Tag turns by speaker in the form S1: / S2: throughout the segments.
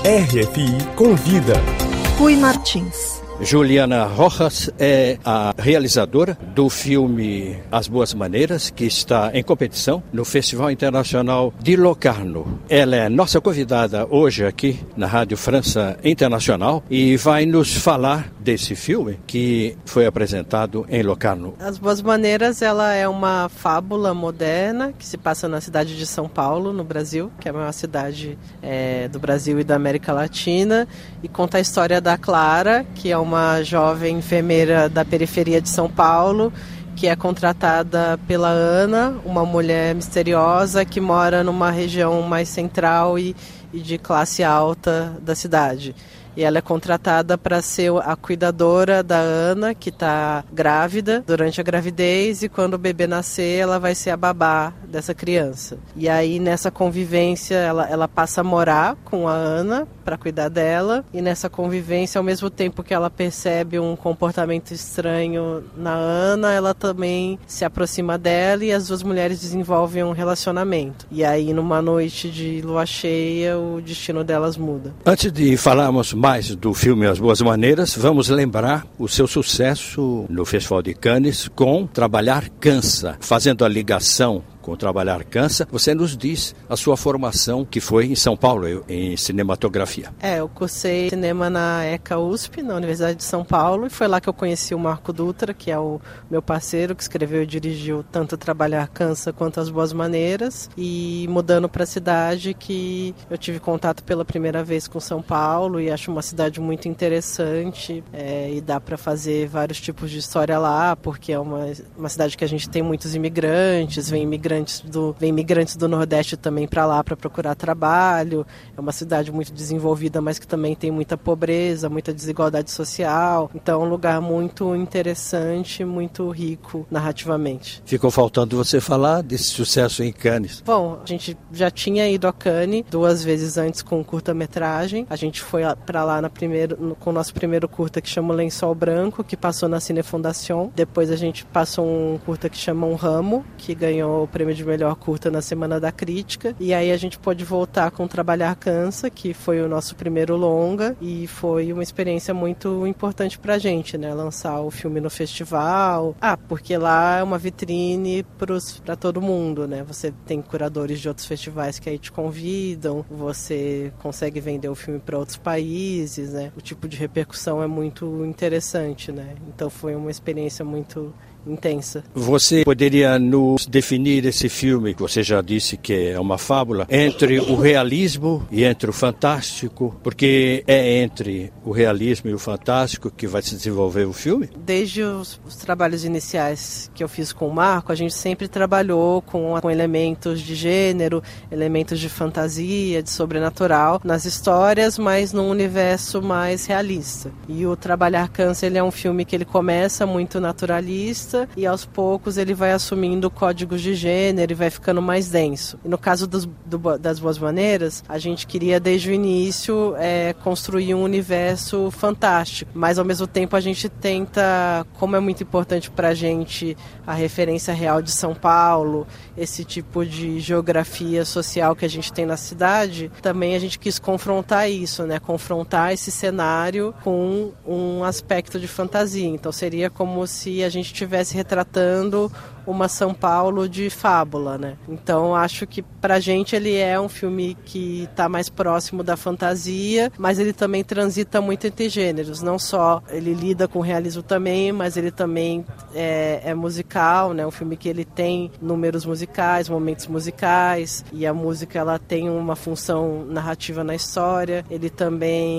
S1: RFI convida
S2: Rui Martins.
S3: Juliana Rojas é a realizadora do filme As Boas Maneiras, que está em competição no Festival Internacional de Locarno. Ela é nossa convidada hoje aqui na Rádio França Internacional e vai nos falar desse filme que foi apresentado em Locarno.
S4: As Boas Maneiras, ela é uma fábula moderna que se passa na cidade de São Paulo, no Brasil, que é a maior cidade do Brasil e da América Latina, e conta a história da Clara, que é uma jovem enfermeira da periferia de São Paulo, que é contratada pela Ana, uma mulher misteriosa que mora numa região mais central e de classe alta da cidade. E ela é contratada para ser a cuidadora da Ana, que está grávida, durante a gravidez, e quando o bebê nascer, ela vai ser a babá dessa criança. E aí, nessa convivência, ela passa a morar com a Ana para cuidar dela, e nessa convivência, ao mesmo tempo que ela percebe um comportamento estranho na Ana, ela também se aproxima dela e as duas mulheres desenvolvem um relacionamento. E aí, numa noite de lua cheia, o destino delas muda.
S3: Antes de falarmos mais do filme As Boas Maneiras, vamos lembrar o seu sucesso no Festival de Cannes com Trabalhar Cansa. Fazendo a ligação com Trabalhar Cansa, você nos diz a sua formação, que foi em São Paulo, em cinematografia.
S4: Eu cursei cinema na ECA USP, na Universidade de São Paulo, e foi lá que eu conheci o Marco Dutra, que é o meu parceiro, que escreveu e dirigiu tanto Trabalhar Cansa quanto As Boas Maneiras, e mudando para a cidade que eu tive contato pela primeira vez com São Paulo, e acho uma cidade muito interessante, e dá para fazer vários tipos de história lá, porque é uma cidade que a gente tem muitos imigrantes, vem imigrantes do Nordeste também para lá para procurar trabalho. É uma cidade muito desenvolvida, mas que também tem muita pobreza, muita desigualdade social. Então é um lugar muito interessante, muito rico narrativamente.
S3: Ficou faltando você falar desse sucesso em Cannes.
S4: Bom, a gente já tinha ido a Cannes 2 vezes antes com curta-metragem. A gente foi para lá com o nosso primeiro curta, que chama Lençol Branco, que passou na Cinefondation. Depois a gente passou um curta que chama Um Ramo, que ganhou o prêmio de melhor curta na Semana da Crítica, e aí a gente pôde voltar com Trabalhar Cansa, que foi o nosso primeiro longa, e foi uma experiência muito importante pra gente, né, lançar o filme no festival, porque lá é uma vitrine pra todo mundo, né, você tem curadores de outros festivais que aí te convidam, você consegue vender o filme para outros países, né, o tipo de repercussão é muito interessante, né, então foi uma experiência muito intensa.
S3: Você poderia nos definir esse filme, que você já disse que é uma fábula, entre o realismo e entre o fantástico, porque é entre o realismo e o fantástico que vai se desenvolver o filme?
S4: Desde os trabalhos iniciais que eu fiz com o Marco, a gente sempre trabalhou com elementos de gênero, elementos de fantasia, de sobrenatural nas histórias, mas num universo mais realista. E o Trabalhar Cansa, ele é um filme que ele começa muito naturalista, e aos poucos ele vai assumindo códigos de gênero e vai ficando mais denso. E no caso das Boas Maneiras, a gente queria desde o início construir um universo fantástico, mas ao mesmo tempo a gente tenta, como é muito importante pra gente a referência real de São Paulo, esse tipo de geografia social que a gente tem na cidade, também a gente quis confrontar isso, né? Confrontar esse cenário com um aspecto de fantasia. Então seria como se a gente tivesse retratando uma São Paulo de fábula, né? Então acho que pra gente ele é um filme que está mais próximo da fantasia, mas ele também transita muito entre gêneros, não só ele lida com realismo também, mas ele também é musical, né? Um filme que ele tem números musicais, momentos musicais, e a música ela tem uma função narrativa na história. Ele também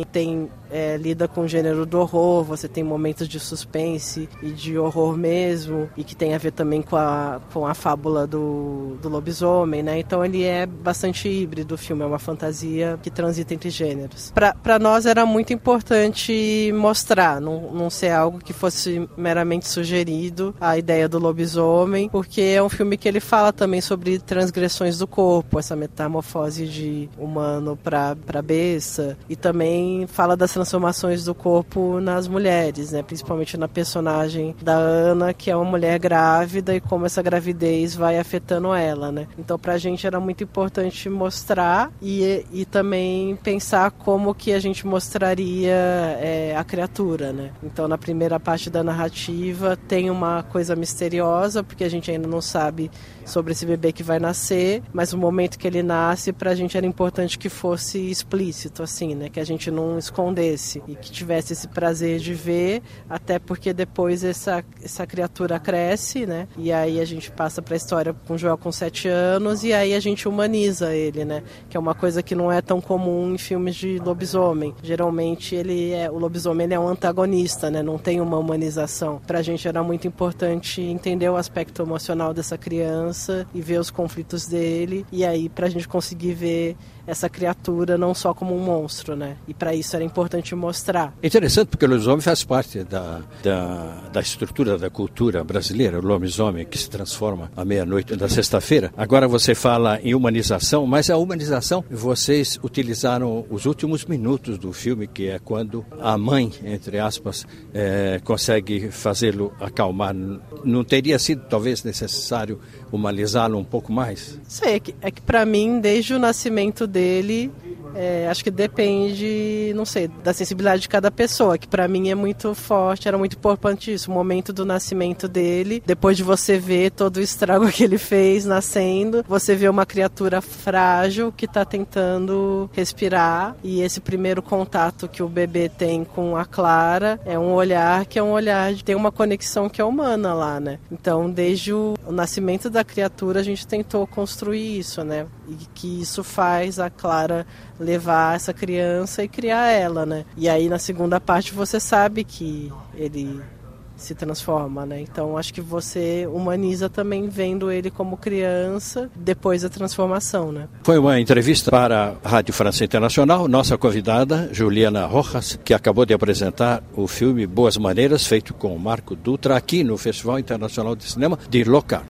S4: lida com o gênero do horror, você tem momentos de suspense e de horror mesmo, e que tem a ver também com a fábula do lobisomem, né? Então ele é bastante híbrido, o filme é uma fantasia que transita entre gêneros. Para nós era muito importante mostrar, não ser algo que fosse meramente sugerido a ideia do lobisomem, porque é um filme que ele fala também sobre transgressões do corpo, essa metamorfose de humano para besta, e também fala das transformações do corpo nas mulheres, né? Principalmente na personagem da Ana, que é uma mulher grávida e como essa gravidez vai afetando ela, né? Então pra gente era muito importante mostrar e também pensar como que a gente mostraria a criatura, né? Então na primeira parte da narrativa tem uma coisa misteriosa, porque a gente ainda não sabe sobre esse bebê que vai nascer, mas o momento que ele nasce, pra gente era importante que fosse explícito, assim, né? Que a gente não escondesse e que tivesse esse prazer de ver, até porque depois essa criatura cresce, né? E aí a gente passa pra história com o Joel com 7 anos e aí a gente humaniza ele, né? Que é uma coisa que não é tão comum em filmes de lobisomem. Geralmente o lobisomem é um antagonista, né? Não tem uma humanização. Pra gente era muito importante entender o aspecto emocional dessa criança e ver os conflitos dele, e aí pra gente conseguir ver essa criatura não só como um monstro, né? E para isso era importante mostrar.
S3: Interessante, porque o lobisomem faz parte da estrutura da cultura brasileira, o lobisomem que se transforma à meia-noite da sexta-feira. Agora você fala em humanização, mas a humanização, vocês utilizaram os últimos minutos do filme, que é quando a mãe, entre aspas, consegue fazê-lo acalmar. Não teria sido talvez necessário humanizá-lo um pouco mais?
S4: Sei, é que para mim, desde o nascimento dele, acho que depende, não sei, da sensibilidade de cada pessoa, que pra mim é muito forte, era muito importante isso, o momento do nascimento dele, depois de você ver todo o estrago que ele fez nascendo, você vê uma criatura frágil que tá tentando respirar, e esse primeiro contato que o bebê tem com a Clara é um olhar que é um olhar de ter uma conexão que é humana lá, né? Então, desde o nascimento da criatura, a gente tentou construir isso, né? E que isso faz a Clara levar essa criança e criar ela, né? E aí na segunda parte você sabe que ele se transforma, né? Então acho que você humaniza também vendo ele como criança depois da transformação, né?
S3: Foi uma entrevista para a Rádio França Internacional, nossa convidada Juliana Rojas, que acabou de apresentar o filme Boas Maneiras, feito com o Marco Dutra aqui no Festival Internacional de Cinema de Locarno.